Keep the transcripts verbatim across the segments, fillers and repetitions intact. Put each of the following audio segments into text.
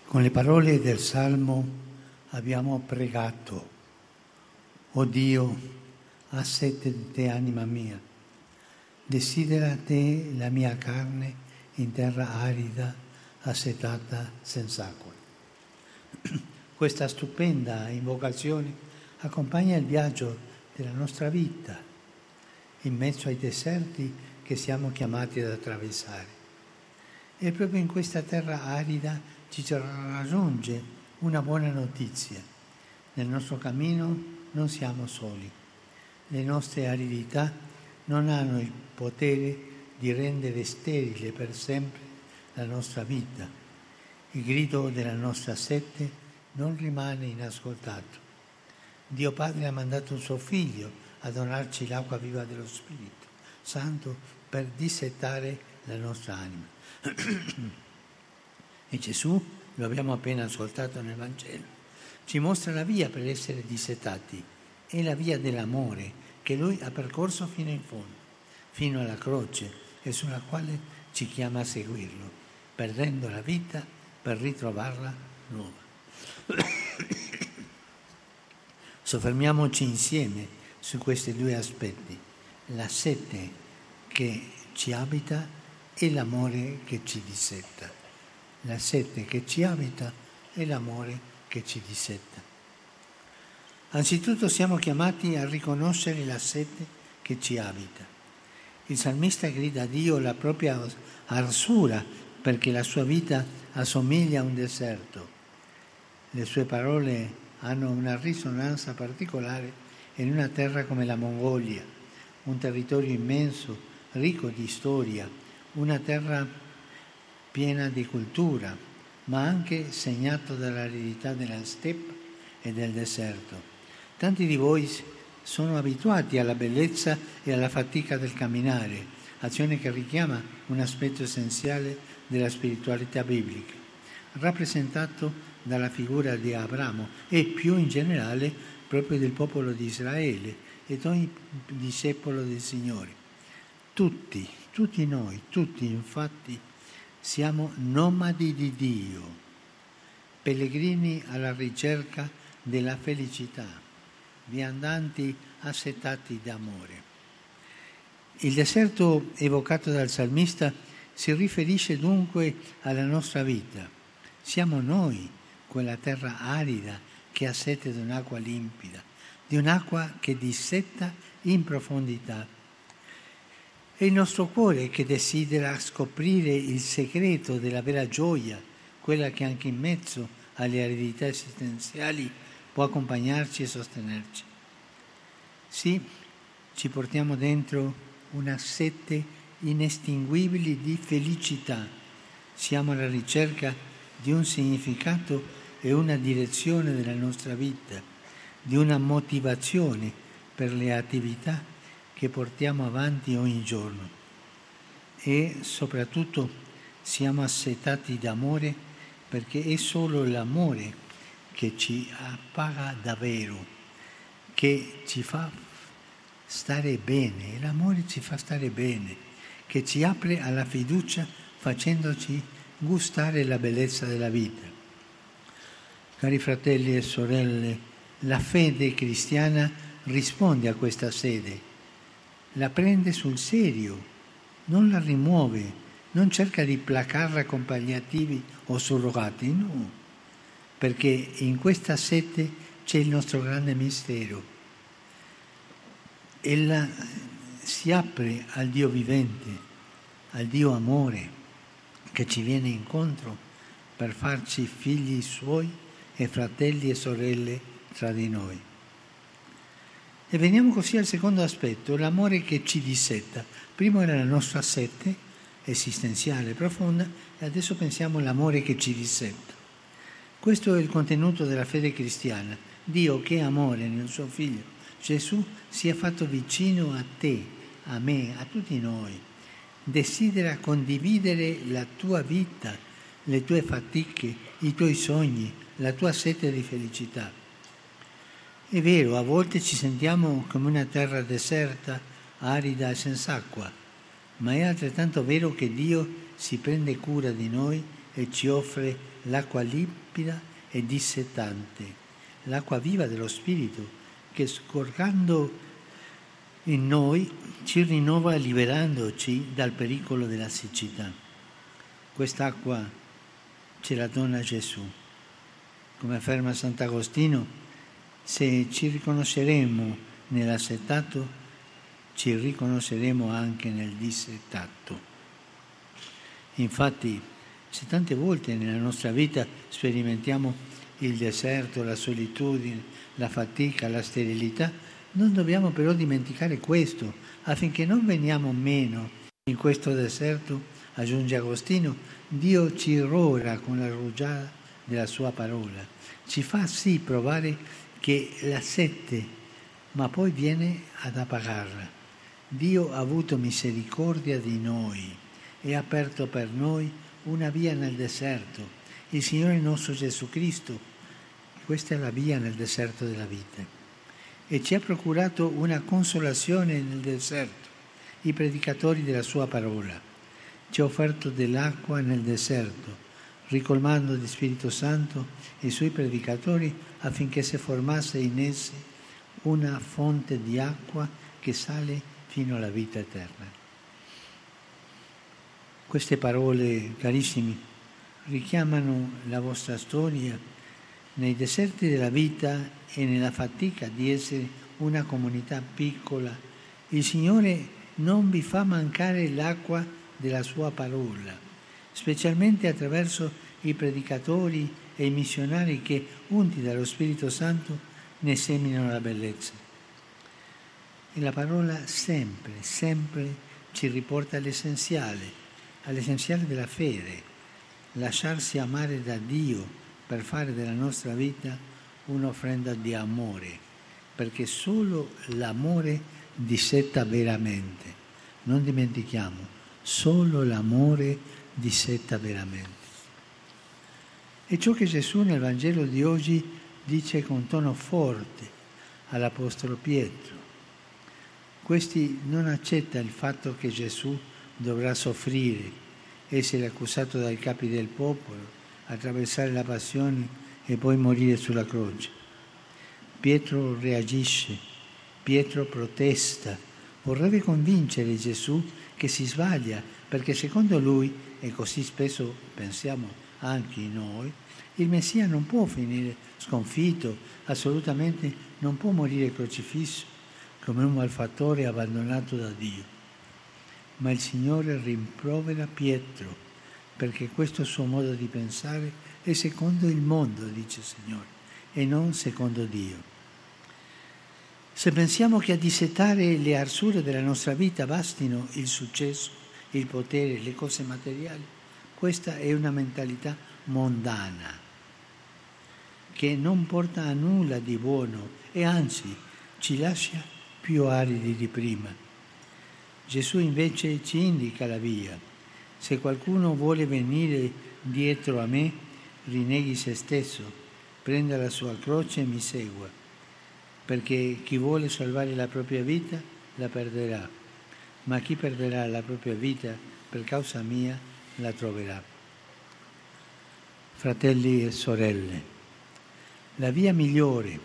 Con le parole del Salmo abbiamo pregato: «O Dio, ha sete di te, anima mia, desidera te la mia carne in terra arida, assetata senza acqua». Questa stupenda invocazione accompagna il viaggio della nostra vita in mezzo ai deserti che siamo chiamati ad attraversare. E proprio in questa terra arida ci raggiunge una buona notizia. Nel nostro cammino non siamo soli. Le nostre aridità non hanno il potere di rendere sterile per sempre la nostra vita. Il grido della nostra sete non rimane inascoltato. Dio Padre ha mandato il suo Figlio a donarci l'acqua viva dello Spirito Santo per dissetare la nostra anima. E Gesù, lo abbiamo appena ascoltato nel Vangelo, ci mostra la via per essere dissetati. È la via dell'amore che Lui ha percorso fino in fondo, fino alla croce, e sulla quale ci chiama a seguirlo, perdendo la vita per ritrovarla nuova. Soffermiamoci insieme su questi due aspetti: la sete che ci abita e l'amore che ci disseta. La sete che ci abita e l'amore che ci disseta. Anzitutto siamo chiamati a riconoscere la sete che ci abita. Il salmista grida a Dio la propria arsura perché la sua vita assomiglia a un deserto. Le sue parole hanno una risonanza particolare in una terra come la Mongolia, un territorio immenso, ricco di storia, una terra piena di cultura, ma anche segnato dall'aridità della steppe e del deserto. Tanti di voi sono abituati alla bellezza e alla fatica del camminare, azione che richiama un aspetto essenziale della spiritualità biblica, rappresentato dalla figura di Abramo e più in generale proprio del popolo di Israele ed ogni discepolo del Signore. Tutti, tutti noi, tutti infatti, siamo nomadi di Dio, pellegrini alla ricerca della felicità, viandanti assetati d'amore. Il deserto evocato dal salmista si riferisce dunque alla nostra vita. Siamo noi quella terra arida che ha sete di un'acqua limpida, di un'acqua che disseta in profondità. È il nostro cuore che desidera scoprire il segreto della vera gioia, quella che anche in mezzo alle aridità esistenziali può accompagnarci e sostenerci. Sì, ci portiamo dentro una sete inestinguibile di felicità. Siamo alla ricerca di un significato e una direzione della nostra vita, di una motivazione per le attività che portiamo avanti ogni giorno, e soprattutto siamo assetati d'amore perché è solo l'amore che ci appaga davvero, che ci fa stare bene. L'amore ci fa stare bene, che ci apre alla fiducia facendoci gustare la bellezza della vita. Cari fratelli e sorelle, la fede cristiana risponde a questa sede. La prende sul serio, non la rimuove, non cerca di placarla con palliativi o surrogati, no, perché in questa sete c'è il nostro grande mistero. Ella si apre al Dio vivente, al Dio amore, che ci viene incontro per farci figli suoi e fratelli e sorelle tra di noi. E veniamo così al secondo aspetto, l'amore che ci disseta. Primo era la nostra sete esistenziale profonda e adesso pensiamo all'amore che ci disseta. Questo è il contenuto della fede cristiana. Dio, che è amore nel suo Figlio Gesù, si è fatto vicino a te, a me, a tutti noi. Desidera condividere la tua vita, le tue fatiche, i tuoi sogni, la tua sete di felicità. È vero, a volte ci sentiamo come una terra deserta, arida e senza acqua, ma è altrettanto vero che Dio si prende cura di noi e ci offre l'acqua limpida e dissetante, l'acqua viva dello Spirito che scorrendo in noi ci rinnova liberandoci dal pericolo della siccità. Quest'acqua ce la dona Gesù. Come afferma Sant'Agostino, se ci riconosceremo nell'assetato, ci riconosceremo anche nel dissettato. Infatti, se tante volte nella nostra vita sperimentiamo il deserto, la solitudine, la fatica, la sterilità, non dobbiamo però dimenticare questo, affinché non veniamo meno in questo deserto, aggiunge Agostino, Dio ci irrora con la rugiada della sua parola, ci fa sì provare che la sete, ma poi viene ad appagarla. Dio ha avuto misericordia di noi e ha aperto per noi una via nel deserto, il Signore nostro Gesù Cristo. Questa è la via nel deserto della vita. E ci ha procurato una consolazione nel deserto, i predicatori della sua parola. Ci ha offerto dell'acqua nel deserto, ricolmando di Spirito Santo i suoi predicatori affinché si formasse in essi una fonte di acqua che sale fino alla vita eterna. Queste parole, carissimi, richiamano la vostra storia nei deserti della vita e nella fatica di essere una comunità piccola. Il Signore non vi fa mancare l'acqua della sua parola, specialmente attraverso i predicatori e i missionari che, unti dallo Spirito Santo, ne seminano la bellezza. E la parola sempre, sempre ci riporta all'essenziale, all'essenziale della fede, lasciarsi amare da Dio per fare della nostra vita un'offrenda di amore, perché solo l'amore disseta veramente. Non dimentichiamo, solo l'amore disseta veramente. E ciò che Gesù nel Vangelo di oggi dice con tono forte all'Apostolo Pietro. Questi non accetta il fatto che Gesù dovrà soffrire, essere accusato dai capi del popolo, attraversare la passione e poi morire sulla croce. Pietro reagisce, Pietro protesta, vorrebbe convincere Gesù che si sbaglia, perché secondo lui, e così spesso pensiamo anche noi, il Messia non può finire sconfitto, assolutamente non può morire crocifisso come un malfattore abbandonato da Dio. Ma il Signore rimprovera Pietro, perché questo suo modo di pensare è secondo il mondo, dice il Signore, e non secondo Dio. Se pensiamo che a dissetare le arsure della nostra vita bastino il successo, il potere, le cose materiali, questa è una mentalità mondana, che non porta a nulla di buono e anzi ci lascia più aridi di prima. Gesù invece ci indica la via. Se qualcuno vuole venire dietro a me, rinneghi se stesso, prenda la sua croce e mi segua, perché chi vuole salvare la propria vita la perderà, ma chi perderà la propria vita per causa mia la troverà. Fratelli e sorelle, la via migliore,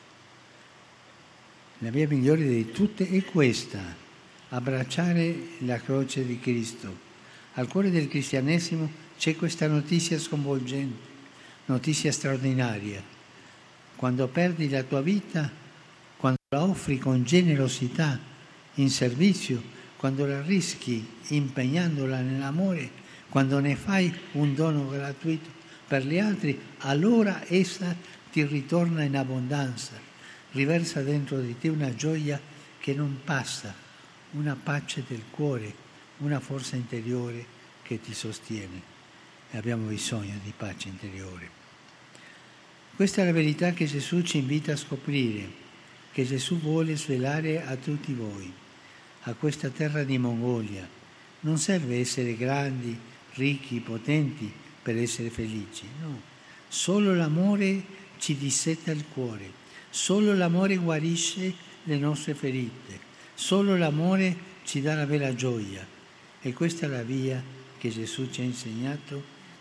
la via migliore di tutte è questa, abbracciare la croce di Cristo. Al cuore del cristianesimo c'è questa notizia sconvolgente, notizia straordinaria. Quando perdi la tua vita, quando la offri con generosità in servizio, quando la rischi impegnandola nell'amore, quando ne fai un dono gratuito per gli altri, allora essa ti ritorna in abbondanza, riversa dentro di te una gioia che non passa, una pace del cuore, una forza interiore che ti sostiene. E abbiamo bisogno di pace interiore. Questa è la verità che Gesù ci invita a scoprire, che Gesù vuole svelare a tutti voi, a questa terra di Mongolia. Non serve essere grandi, ricchi, potenti per essere felici, no. Solo l'amore ci disseta il cuore, solo l'amore guarisce le nostre ferite, solo l'amore ci dà la vera gioia. E questa è la via che Gesù ci ha insegnato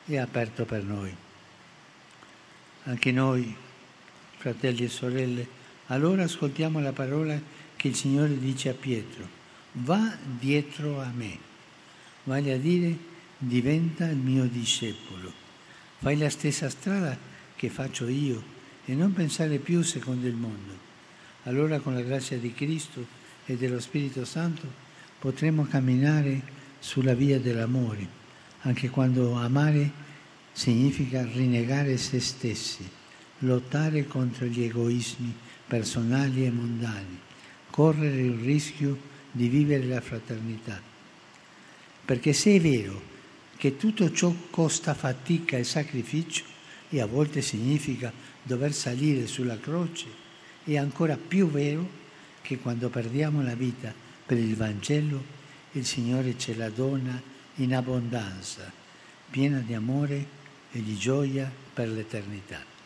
è aperto per noi. Anche noi, fratelli e sorelle, allora ascoltiamo la parola che il Signore dice a Pietro: va dietro a me, vale a dire diventa il mio discepolo, fai la stessa strada che faccio io e non pensare più secondo il mondo. Allora con la grazia di Cristo e dello Spirito Santo potremo camminare sulla via dell'amore, anche quando amare significa rinnegare se stessi, lottare contro gli egoismi personali e mondani, correre il rischio di vivere la fraternità. Perché se è vero che tutto ciò costa fatica e sacrificio e a volte significa dover salire sulla croce, è ancora più vero che quando perdiamo la vita per il Vangelo, il Signore ce la dona in abbondanza, piena di amore e di gioia per l'eternità.